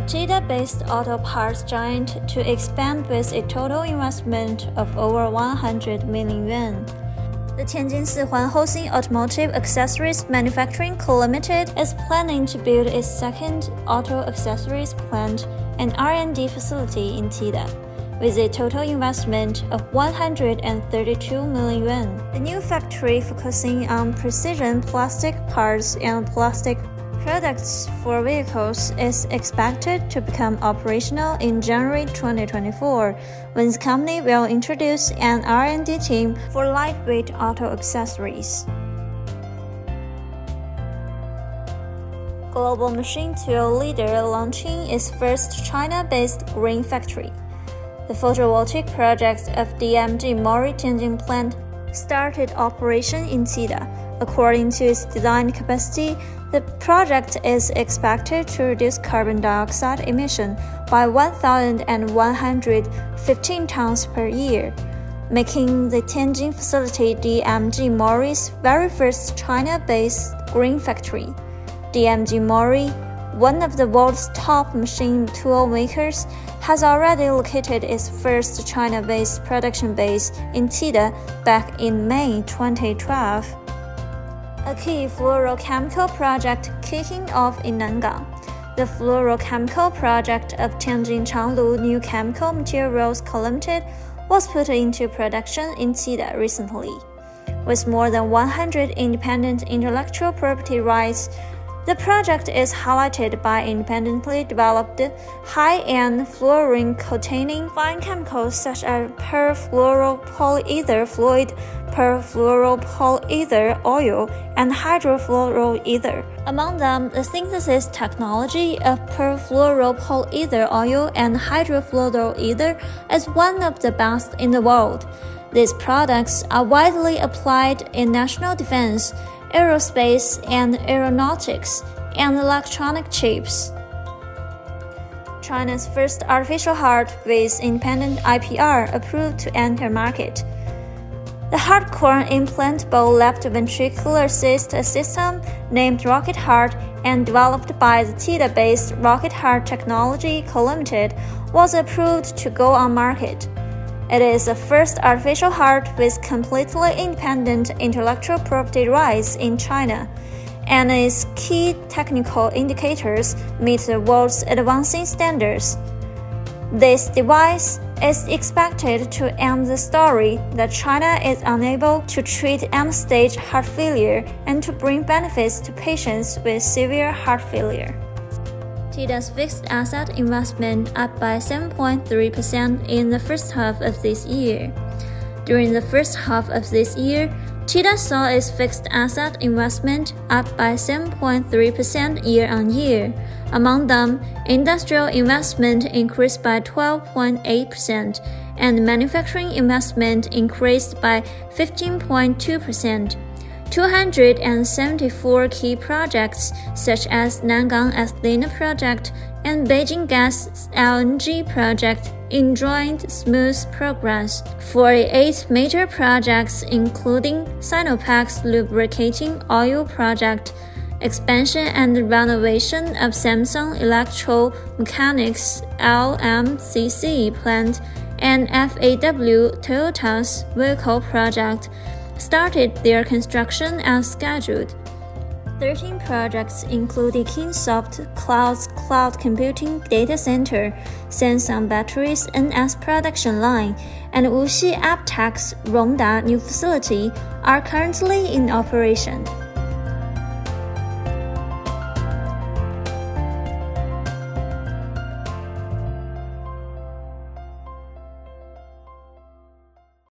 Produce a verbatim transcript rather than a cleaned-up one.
China-based auto parts giant to expand with a total investment of over one hundred million yuan. The Tianjin Sihuan Hosing Automotive Accessories Manufacturing Co Limited is planning to build its second auto accessories plant and R and D facility in Tida, with a total investment of one hundred thirty-two million yuan. The new factory, focusing on precision plastic parts and plastic products for vehicles, is expected to become operational in January twenty twenty-four, when the company will introduce an R and D team for lightweight auto accessories. Global machine tool leader launching its first China-based green factory. The photovoltaic project of D M G Mori Tianjin plant started operation in Tida. According to its design capacity, the project is expected to reduce carbon dioxide emission by one thousand one hundred fifteen tons per year, making the Tianjin facility D M G Mori's very first China-based green factory. D M G Mori, one of the world's top machine tool makers, has already located its first China-based production base in Tida back in May twenty twelve. A key fluorochemical project kicking off in Nangang. The fluorochemical project of Tianjin Changlu New Chemical Materials Co Limited was put into production in Tida recently. With more than one hundred independent intellectual property rights, the project is highlighted by independently developed high-end fluorine-containing fine chemicals such as perfluoropolyether fluid, perfluoropolyether oil, and hydrofluoroether. Among them, the synthesis technology of perfluoropolyether oil and hydrofluoroether is one of the best in the world. These products are widely applied in national defense, aerospace and aeronautics, and electronic chips. China's first artificial heart with independent I P R approved to enter market. The hardcore implantable left ventricular assist system, named Rocket Heart and developed by the Tida-based Rocket Heart Technology Co Limited, was approved to go on market. It is the first artificial heart with completely independent intellectual property rights in China, and its key technical indicators meet the world's advancing standards. This device is expected to end the story that China is unable to treat end-stage heart failure and to bring benefits to patients with severe heart failure. Tida's fixed asset investment up by seven point three percent in the first half of this year. During the first half of this year, Tida saw its fixed asset investment up by seven point three percent year-on-year. Among them, industrial investment increased by twelve point eight percent, and manufacturing investment increased by fifteen point two percent. two hundred seventy-four key projects, such as Nangang Ethylene Project and Beijing Gas L N G Project, enjoyed smooth progress. forty-eight major projects, including Sinopec's lubricating oil project, expansion and renovation of Samsung Electromechanics L M C C plant, and F A W Toyota's vehicle project, started their construction as scheduled. thirteen projects, including Kingsoft Cloud's cloud computing data center, Samsung Batteries N S production line, and Wuxi Aptec's Rongda new facility, are currently in operation.